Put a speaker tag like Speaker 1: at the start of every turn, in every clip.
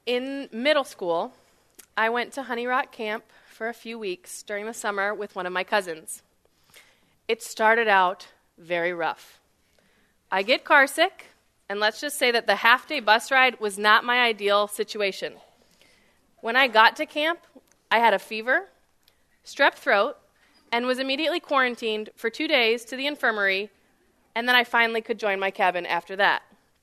Speaker 1: In middle school, I went to Honey Rock Camp for a few weeks during the summer with one of my cousins. It started out very rough. I get car sick, and let's just say that the half-day bus ride was not my ideal situation. When I got to camp, I had a fever, strep throat, and was immediately quarantined for 2 days to the infirmary, and then I finally could join my cabin after that.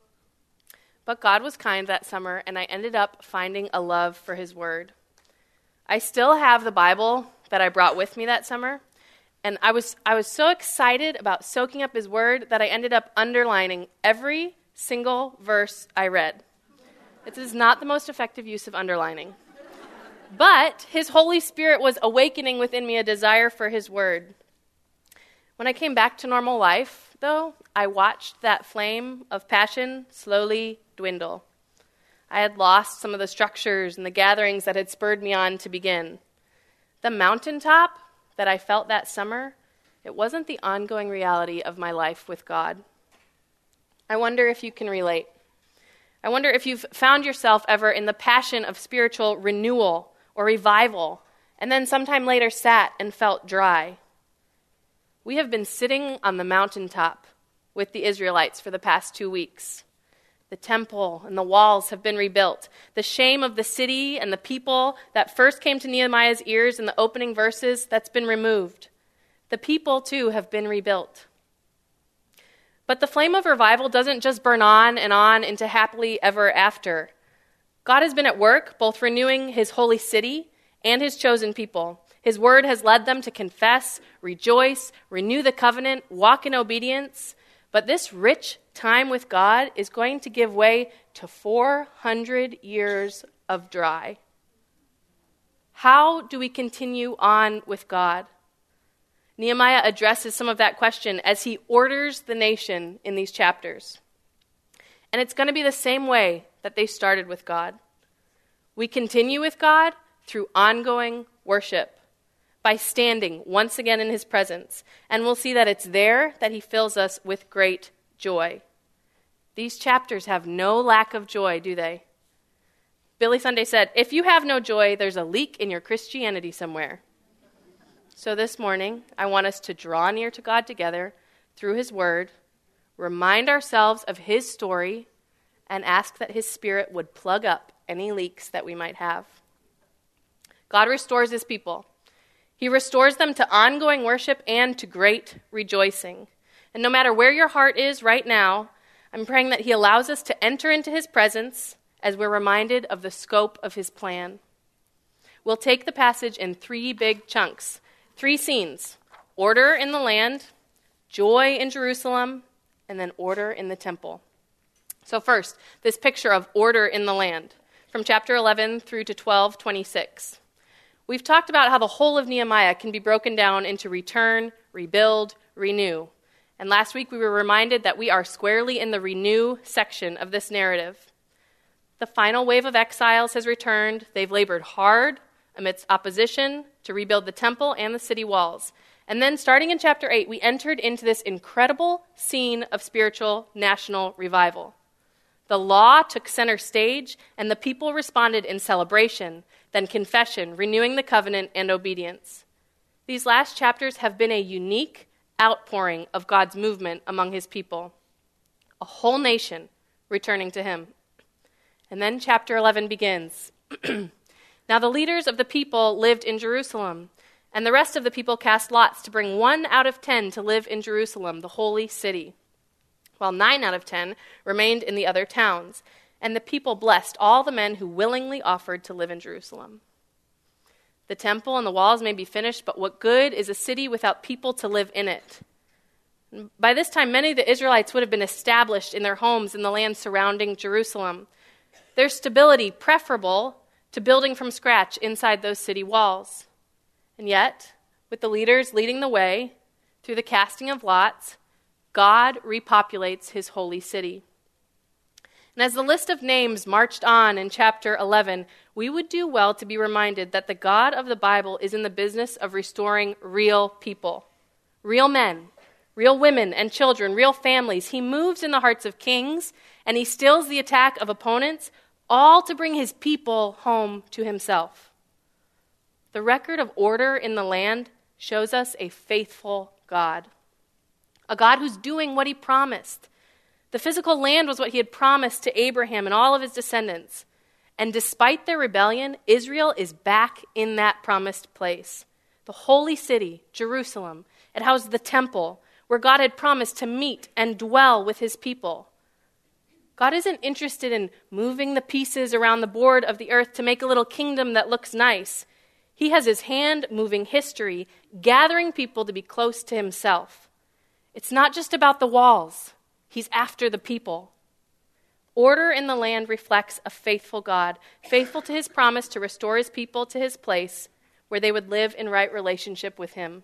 Speaker 1: But God was kind that summer, and I ended up finding a love for His Word. I still have the Bible that I brought with me that summer, and I was so excited about soaking up His Word that I ended up underlining every single verse I read. It is not the most effective use of underlining. But His Holy Spirit was awakening within me a desire for His Word. When I came back to normal life, though, I watched that flame of passion slowly dwindle. I had lost some of the structures and the gatherings that had spurred me on to begin. The mountaintop that I felt that summer, it wasn't the ongoing reality of my life with God. I wonder if you can relate. I wonder if you've found yourself ever in the passion of spiritual renewal or revival, and then sometime later sat and felt dry. We have been sitting on the mountaintop with the Israelites for the past 2 weeks. The temple and the walls have been rebuilt. The shame of the city and the people that first came to Nehemiah's ears in the opening verses, that's been removed. The people, too, have been rebuilt. But the flame of revival doesn't just burn on into happily ever after. God has been at work, both renewing His holy city and His chosen people. His word has led them to confess, rejoice, renew the covenant, walk in obedience. But this rich time with God is going to give way to 400 years of dry. How do we continue on with God? Nehemiah addresses some of that question as he orders the nation in these chapters. And it's going to be the same way that they started with God. We continue with God through ongoing worship, by standing once again in His presence. And we'll see that it's there that He fills us with great joy. These chapters have no lack of joy, do they? Billy Sunday said, if you have no joy, there's a leak in your Christianity somewhere. So this morning, I want us to draw near to God together through His Word, remind ourselves of His story, and ask that His Spirit would plug up any leaks that we might have. God restores His people. He restores them to ongoing worship and to great rejoicing. And no matter where your heart is right now, I'm praying that He allows us to enter into His presence as we're reminded of the scope of His plan. We'll take the passage in 3 big chunks, 3 scenes: order in the land, joy in Jerusalem, and then order in the temple. So first, this picture of order in the land, from chapter 11 through to 12:26. We've talked about how the whole of Nehemiah can be broken down into return, rebuild, renew. And last week we were reminded that we are squarely in the renew section of this narrative. The final wave of exiles has returned. They've labored hard amidst opposition to rebuild the temple and the city walls. And then starting in chapter 8, we entered into this incredible scene of spiritual national revival. The law took center stage, and the people responded in celebration, then confession, renewing the covenant, and obedience. These last chapters have been a unique outpouring of God's movement among His people. A whole nation returning to Him. And then chapter 11 begins. Now the leaders of the people lived in Jerusalem, and the rest of the people cast lots to bring 1 out of 10 to live in Jerusalem, the holy city, while 9 out of 10 remained in the other towns. And the people blessed all the men who willingly offered to live in Jerusalem. The temple and the walls may be finished, but what good is a city without people to live in it? By this time, many of the Israelites would have been established in their homes in the land surrounding Jerusalem. Their stability preferable to building from scratch inside those city walls. And yet, with the leaders leading the way through the casting of lots, God repopulates His holy city. And as the list of names marched on in chapter 11, we would do well to be reminded that the God of the Bible is in the business of restoring real people, real men, real women and children, real families. He moves in the hearts of kings, and He stills the attack of opponents, all to bring his people home to himself. The record of order in the land shows us a faithful God, a God who's doing what he promised. The physical land was what he had promised to Abraham and all of his descendants. And despite their rebellion, Israel is back in that promised place. The holy city, Jerusalem. It housed the temple, where God had promised to meet and dwell with his people. God isn't interested in moving the pieces around the board of the earth to make a little kingdom that looks nice. He has his hand moving history, gathering people to be close to himself. It's not just about the walls. He's after the people. Order in the land reflects a faithful God, faithful to his promise to restore his people to his place where they would live in right relationship with him.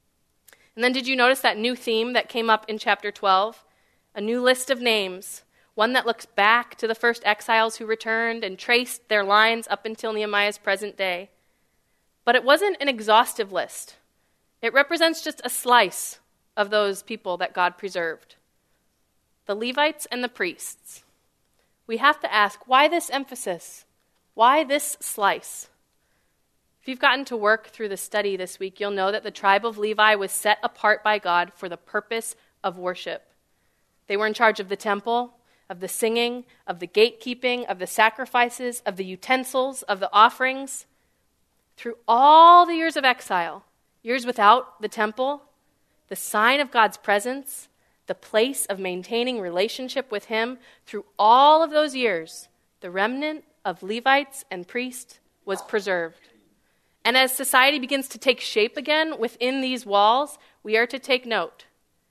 Speaker 1: And then did you notice that new theme that came up in chapter 12? A new list of names, one that looks back to the first exiles who returned and traced their lines up until Nehemiah's present day. But it wasn't an exhaustive list. It represents just a slice of those people that God preserved. The Levites and the priests. We have to ask, why this emphasis? Why this slice? If you've gotten to work through the study this week, you'll know that the tribe of Levi was set apart by God for the purpose of worship. They were in charge of the temple, of the singing, of the gatekeeping, of the sacrifices, of the utensils, of the offerings. Through all the years of exile, years without the temple, the sign of God's presence, the place of maintaining relationship with him, through all of those years, the remnant of Levites and priests was preserved. And as society begins to take shape again within these walls, we are to take note.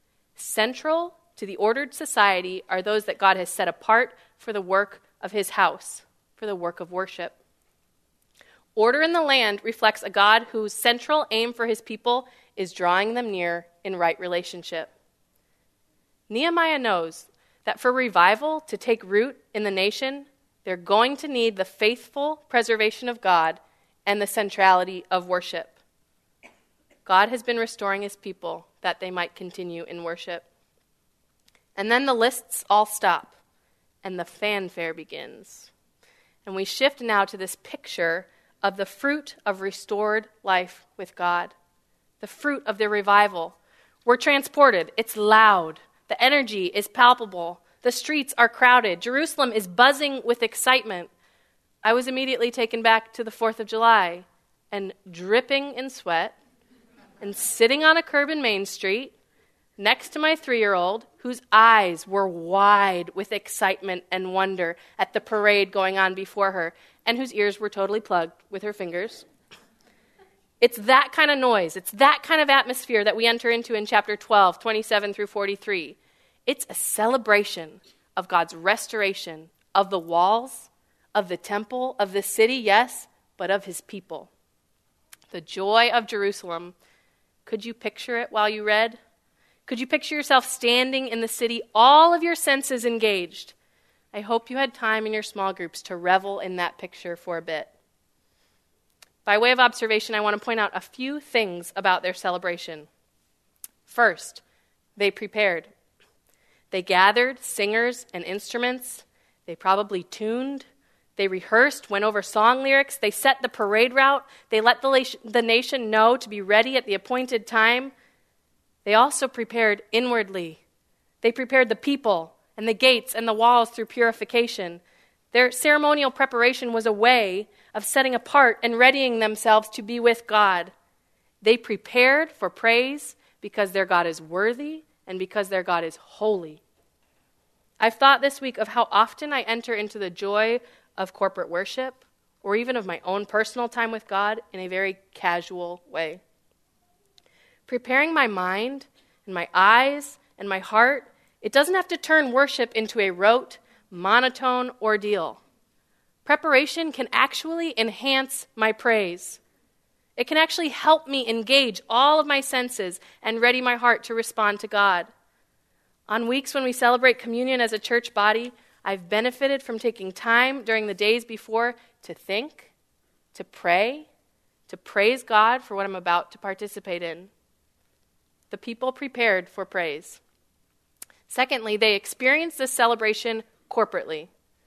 Speaker 1: Central to the ordered society are those that God has set apart for the work of his house, for the work of worship. Order in the land reflects a God whose central aim for his people is drawing them near in right relationship. Nehemiah knows that for revival to take root in the nation, they're going to need the faithful preservation of God and the centrality of worship. God has been restoring his people that they might continue in worship. And then the lists all stop, and the fanfare begins. And we shift now to this picture of the fruit of restored life with God, the fruit of their revival. We're transported. It's loud. The energy is palpable. The streets are crowded. Jerusalem is buzzing with excitement. I was immediately taken back to the 4th of July and dripping in sweat and sitting on a curb in Main Street next to my 3-year-old whose eyes were wide with excitement and wonder at the parade going on before her and whose ears were totally plugged with her fingers. It's that kind of noise. It's that kind of atmosphere that we enter into in chapter 12, 27 through 43. It's a celebration of God's restoration of the walls, of the temple, of the city, yes, but of his people. The joy of Jerusalem. Could you picture it while you read? Could you picture yourself standing in the city, all of your senses engaged? I hope you had time in your small groups to revel in that picture for a bit. By way of observation, I want to point out a few things about their celebration. First, they prepared. They gathered singers and instruments. They probably tuned. They rehearsed, went over song lyrics. They set the parade route. They let the nation know to be ready at the appointed time. They also prepared inwardly. They prepared the people and the gates and the walls through purification. Their ceremonial preparation was a way of setting apart and readying themselves to be with God. They prepared for praise because their God is worthy and because their God is holy. I've thought this week of how often I enter into the joy of corporate worship or even of my own personal time with God in a very casual way. Preparing my mind and my eyes and my heart, it doesn't have to turn worship into a rote, monotone ordeal. Preparation can actually enhance my praise. It can actually help me engage all of my senses and ready my heart to respond to God. On weeks when we celebrate communion as a church body, I've benefited from taking time during the days before to think, to pray, to praise God for what I'm about to participate in. The people prepared for praise. Secondly, they experienced this celebration corporately.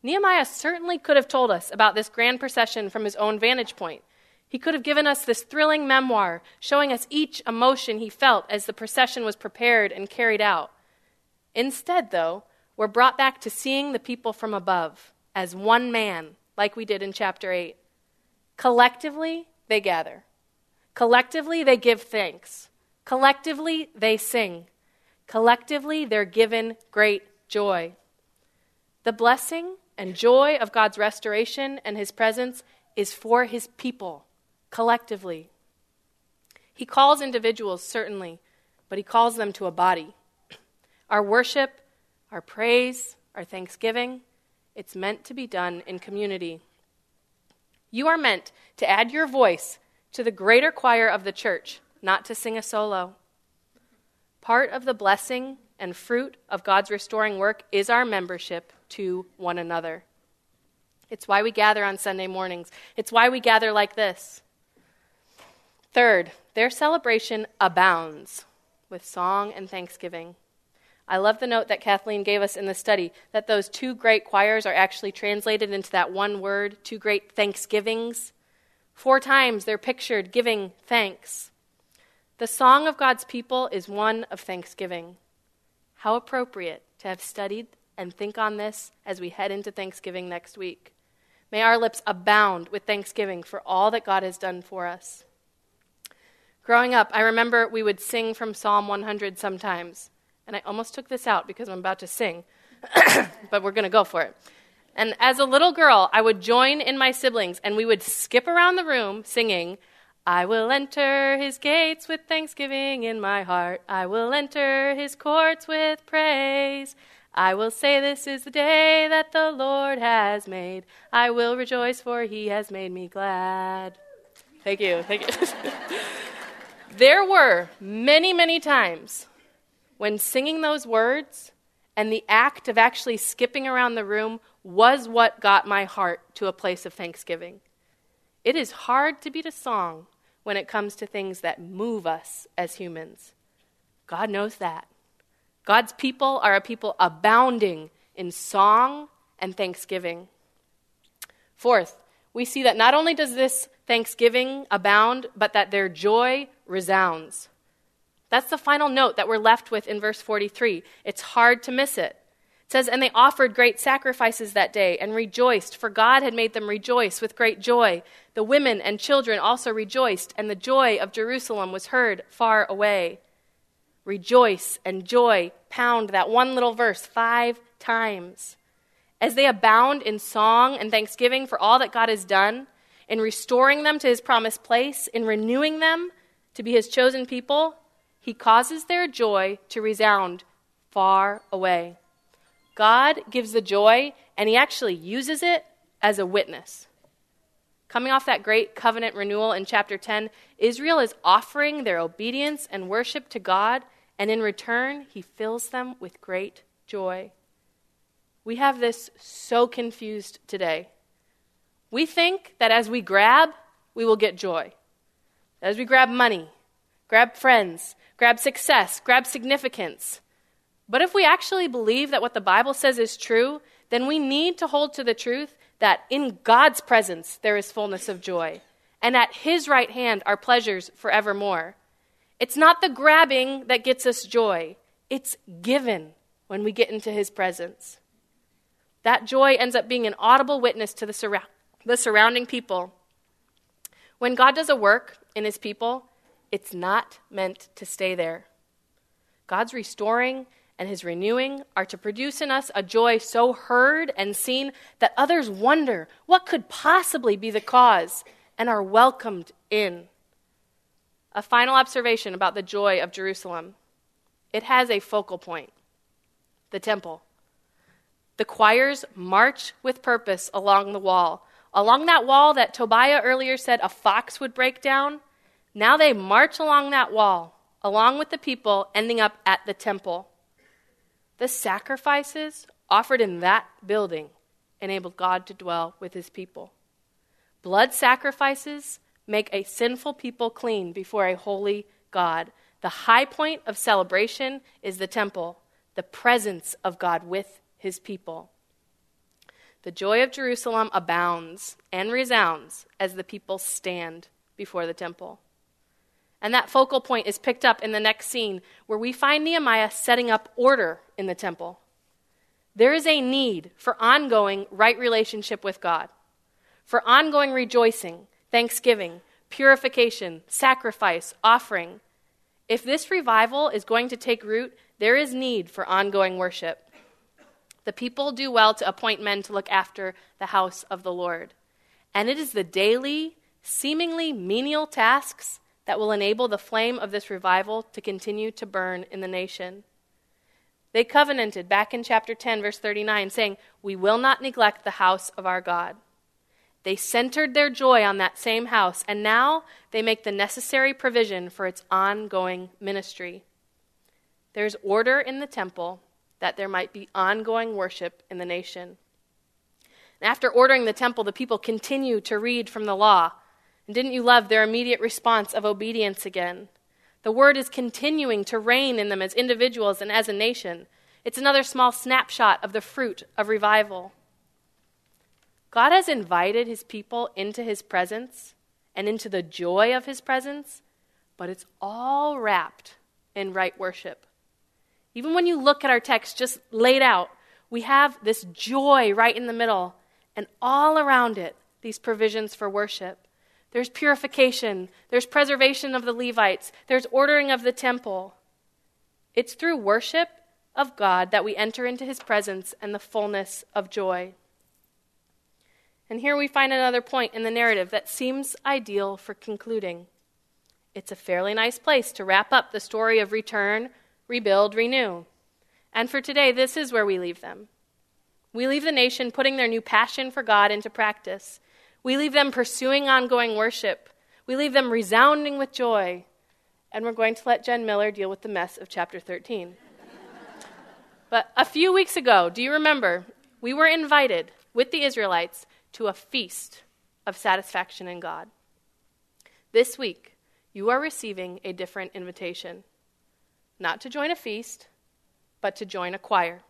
Speaker 1: Nehemiah certainly could have told us about this grand procession from his own vantage point. He could have given us this thrilling memoir, showing us each emotion he felt as the procession was prepared and carried out. Instead, though, we're brought back to seeing the people from above as one man, like we did in chapter 8. Collectively, they gather. Collectively, they give thanks. Collectively, they sing. Collectively, they're given great joy. The blessing and joy of God's restoration and his presence is for his people, collectively. He calls individuals, certainly, but he calls them to a body. Our worship, our praise, our thanksgiving, it's meant to be done in community. You are meant to add your voice to the greater choir of the church, not to sing a solo. Part of the blessing and fruit of God's restoring work is our membership to one another. It's why we gather on Sunday mornings. It's why we gather like this. Third, their celebration abounds with song and thanksgiving. I love the note that Kathleen gave us in the study, that those two great choirs are actually translated into that one word, two great thanksgivings. 4 times they're pictured giving thanks. The song of God's people is one of thanksgiving. How appropriate to have studied and think on this as we head into Thanksgiving next week. May our lips abound with thanksgiving for all that God has done for us. Growing up, I remember we would sing from Psalm 100 sometimes. And I almost took this out because I'm about to sing, but we're going to go for it. And as a little girl, I would join in my siblings, and we would skip around the room singing, I will enter his gates with thanksgiving in my heart. I will enter his courts with praise. I will say this is the day that the Lord has made. I will rejoice, for he has made me glad. Thank you. There were many, many times when singing those words and the act of actually skipping around the room was what got my heart to a place of thanksgiving. It is hard to beat a song when it comes to things that move us as humans. God knows that. God's people are a people abounding in song and thanksgiving. Fourth, we see that not only does this thanksgiving abound, but that their joy resounds. That's the final note that we're left with in verse 43. It's hard to miss it. It says, and they offered great sacrifices that day and rejoiced, for God had made them rejoice with great joy. The women and children also rejoiced, and the joy of Jerusalem was heard far away. Rejoice and joy pound that one little verse 5 times. As they abound in song and thanksgiving for all that God has done, in restoring them to his promised place, in renewing them to be his chosen people, he causes their joy to resound far away. God gives the joy, and he actually uses it as a witness. Coming off that great covenant renewal in chapter 10, Israel is offering their obedience and worship to God, and in return, he fills them with great joy. We have this so confused today. We think that as we grab, we will get joy. As we grab money, grab friends, grab success, grab significance. But if we actually believe that what the Bible says is true, then we need to hold to the truth that in God's presence there is fullness of joy, and at his right hand are pleasures forevermore. It's not the grabbing that gets us joy. It's given when we get into his presence. That joy ends up being an audible witness to the surrounding people. When God does a work in his people, it's not meant to stay there. God's restoring and his renewing are to produce in us a joy so heard and seen that others wonder what could possibly be the cause and are welcomed in. A final observation about the joy of Jerusalem. It has a focal point, the temple. The choirs march with purpose along the wall. Along that wall that Tobiah earlier said a fox would break down, now they march along that wall, along with the people, ending up at the temple. The sacrifices offered in that building enabled God to dwell with his people. Blood sacrifices make a sinful people clean before a holy God. The high point of celebration is the temple, the presence of God with his people. The joy of Jerusalem abounds and resounds as the people stand before the temple. And that focal point is picked up in the next scene, where we find Nehemiah setting up order in the temple. There is a need for ongoing right relationship with God, for ongoing rejoicing, thanksgiving, purification, sacrifice, offering. If this revival is going to take root, there is need for ongoing worship. The people do well to appoint men to look after the house of the Lord. And it is the daily, seemingly menial tasks that will enable the flame of this revival to continue to burn in the nation. They covenanted back in chapter 10, verse 39, saying, "We will not neglect the house of our God." They centered their joy on that same house, and now they make the necessary provision for its ongoing ministry. There's order in the temple that there might be ongoing worship in the nation. And after ordering the temple, the people continue to read from the law. And didn't you love their immediate response of obedience again? The word is continuing to reign in them as individuals and as a nation. It's another small snapshot of the fruit of revival. God has invited his people into his presence and into the joy of his presence, but it's all wrapped in right worship. Even when you look at our text just laid out, we have this joy right in the middle, and all around it, these provisions for worship. There's purification, there's preservation of the Levites, there's ordering of the temple. It's through worship of God that we enter into his presence and the fullness of joy. And here we find another point in the narrative that seems ideal for concluding. It's a fairly nice place to wrap up the story of return, rebuild, renew. And for today, this is where we leave them. We leave the nation putting their new passion for God into practice. We leave them pursuing ongoing worship. We leave them resounding with joy. And we're going to let Jen Miller deal with the mess of chapter 13. But a few weeks ago, do you remember, we were invited with the Israelites to a feast of satisfaction in God. This week, you are receiving a different invitation. Not to join a feast, but to join a choir.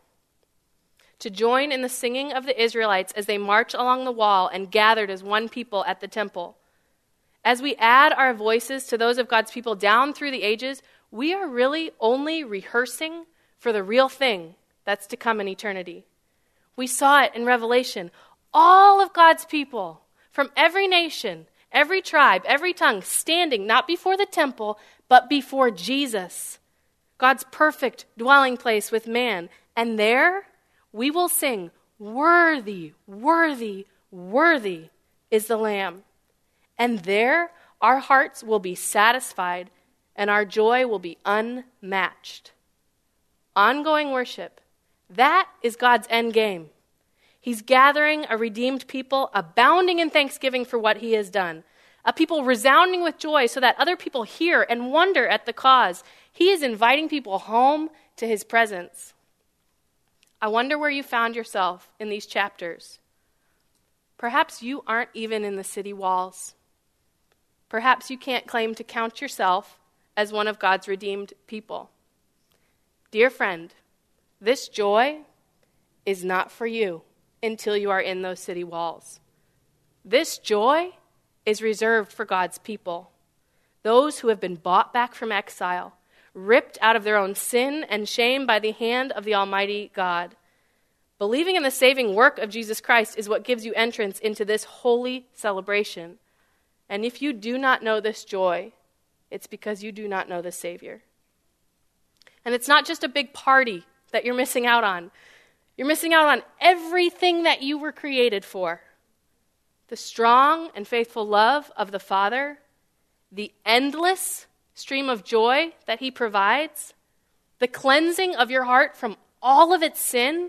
Speaker 1: To join in the singing of the Israelites as they march along the wall and gathered as one people at the temple. As we add our voices to those of God's people down through the ages, we are really only rehearsing for the real thing that's to come in eternity. We saw it in Revelation. All of God's people from every nation, every tribe, every tongue, standing not before the temple, but before Jesus, God's perfect dwelling place with man. And there we will sing, "Worthy, worthy, worthy is the Lamb." And there our hearts will be satisfied and our joy will be unmatched. Ongoing worship, that is God's end game. He's gathering a redeemed people, abounding in thanksgiving for what he has done. A people resounding with joy so that other people hear and wonder at the cause. He is inviting people home to his presence. I wonder where you found yourself in these chapters. Perhaps you aren't even in the city walls. Perhaps you can't claim to count yourself as one of God's redeemed people. Dear friend, this joy is not for you until you are in those city walls. This joy is reserved for God's people, those who have been bought back from exile, ripped out of their own sin and shame by the hand of the Almighty God. Believing in the saving work of Jesus Christ is what gives you entrance into this holy celebration. And if you do not know this joy, it's because you do not know the Savior. And it's not just a big party that you're missing out on. You're missing out on everything that you were created for. The strong and faithful love of the Father, the endless stream of joy that he provides, the cleansing of your heart from all of its sin.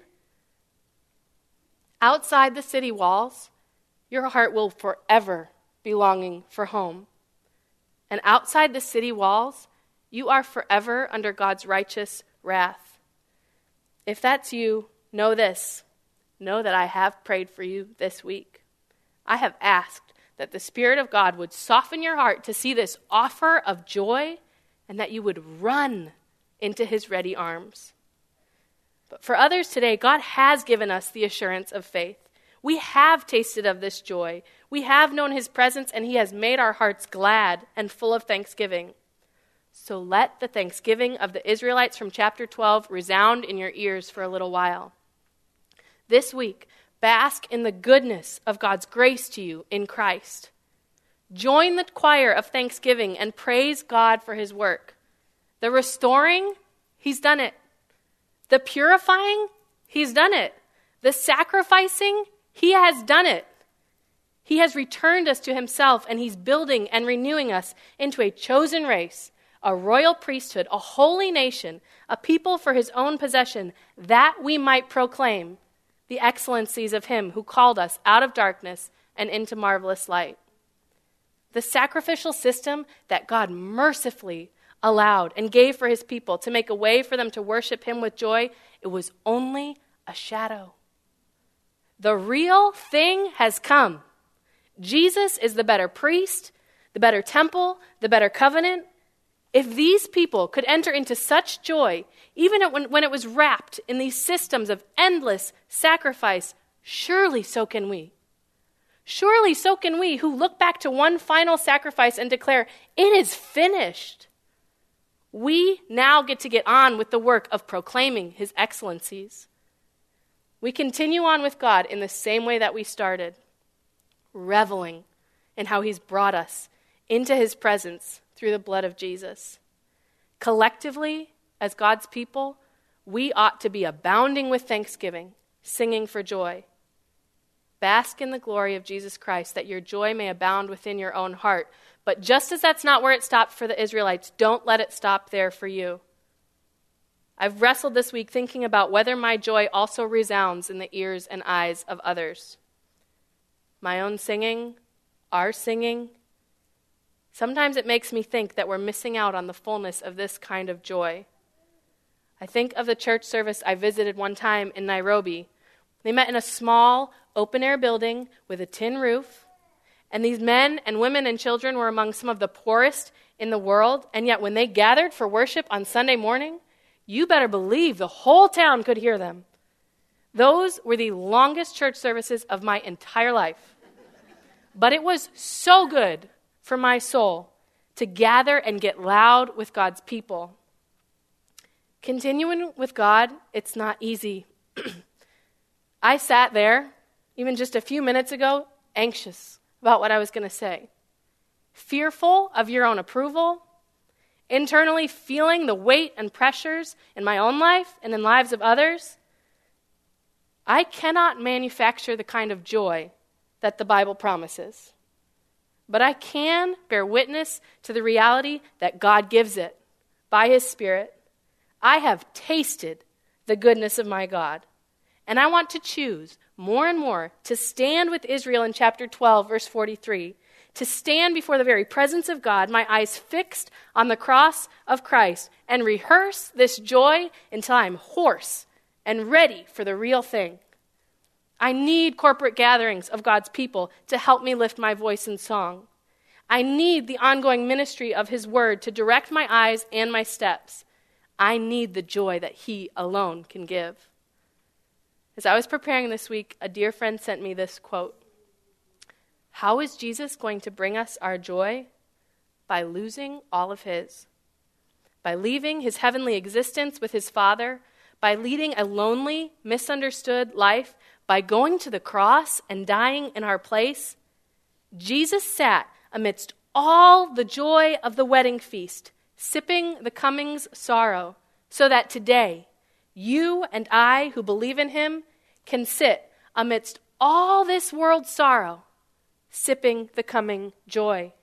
Speaker 1: Outside the city walls, your heart will forever be longing for home. And outside the city walls, you are forever under God's righteous wrath. If that's you, know this. Know that I have prayed for you this week. I have asked that the Spirit of God would soften your heart to see this offer of joy and that you would run into his ready arms. But for others today, God has given us the assurance of faith. We have tasted of this joy. We have known his presence, and he has made our hearts glad and full of thanksgiving. So let the thanksgiving of the Israelites from chapter 12 resound in your ears for a little while. This week, bask in the goodness of God's grace to you in Christ. Join the choir of thanksgiving and praise God for his work. The restoring, he's done it. The purifying, he's done it. The sacrificing, he has done it. He has returned us to himself, and he's building and renewing us into a chosen race, a royal priesthood, a holy nation, a people for his own possession, that we might proclaim the excellencies of him who called us out of darkness and into marvelous light. The sacrificial system that God mercifully allowed and gave for his people to make a way for them to worship him with joy, it was only a shadow. The real thing has come. Jesus is the better priest, the better temple, the better covenant. If these people could enter into such joy, even when it was wrapped in these systems of endless sacrifice, surely so can we. Surely so can we, who look back to one final sacrifice and declare, it is finished. We now get to get on with the work of proclaiming his excellencies. We continue on with God in the same way that we started, reveling in how he's brought us into his presence through the blood of Jesus. Collectively, as God's people, we ought to be abounding with thanksgiving, singing for joy. Bask in the glory of Jesus Christ, that your joy may abound within your own heart. But just as that's not where it stopped for the Israelites, don't let it stop there for you. I've wrestled this week thinking about whether my joy also resounds in the ears and eyes of others. My own singing, our singing. Sometimes it makes me think that we're missing out on the fullness of this kind of joy. I think of the church service I visited one time in Nairobi. They met in a small, open-air building with a tin roof, and these men and women and children were among some of the poorest in the world, and yet when they gathered for worship on Sunday morning, you better believe the whole town could hear them. Those were the longest church services of my entire life. But it was so good for my soul to gather and get loud with God's people. Continuing with God, it's not easy. I sat there, even just a few minutes ago, anxious about what I was going to say. Fearful of your own approval, internally feeling the weight and pressures in my own life and in lives of others. I cannot manufacture the kind of joy that the Bible promises. But I can bear witness to the reality that God gives it by his Spirit. I have tasted the goodness of my God. And I want to choose more and more to stand with Israel in chapter 12, verse 43, to stand before the very presence of God, my eyes fixed on the cross of Christ, and rehearse this joy until I'm hoarse and ready for the real thing. I need corporate gatherings of God's people to help me lift my voice in song. I need the ongoing ministry of his word to direct my eyes and my steps. I need the joy that he alone can give. As I was preparing this week, a dear friend sent me this quote. How is Jesus going to bring us our joy? By losing all of his. By leaving his heavenly existence with his Father, by leading a lonely, misunderstood life, by going to the cross and dying in our place. Jesus sat amidst all the joy of the wedding feast, sipping the coming's sorrow, so that today, you and I who believe in him can sit amidst all this world's sorrow, sipping the coming joy.